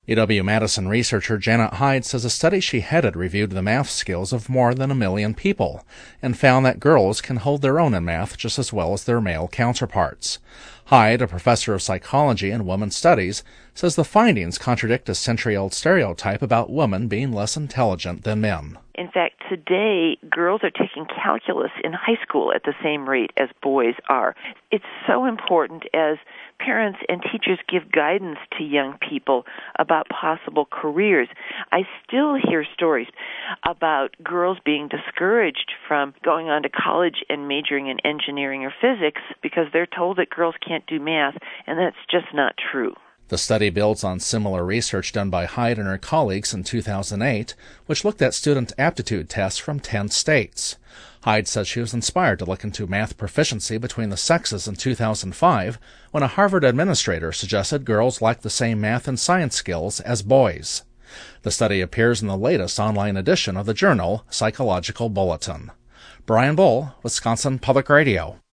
UW-Madison researcher Janet Hyde says a study she headed reviewed the math skills of more than 1 million people and found that girls can hold their own in math just as well as their male counterparts. Hyde, a professor of psychology and women's studies, says the findings contradict a century-old stereotype about women being less intelligent than men. In fact, today, girls are taking calculus in high school at the same rate as boys are. It's so important as parents and teachers give guidance to young people about possible careers. I still hear stories about girls being discouraged from going on to college and majoring in engineering or physics because they're told that girls can't do math, and that's just not true. The study builds on similar research done by Hyde and her colleagues in 2008, which looked at student aptitude tests from 10 states. Hyde said she was inspired to look into math proficiency between the sexes in 2005 when a Harvard administrator suggested girls lacked the same math and science skills as boys. The study appears in the latest online edition of the journal Psychological Bulletin. Brian Bull, Wisconsin Public Radio.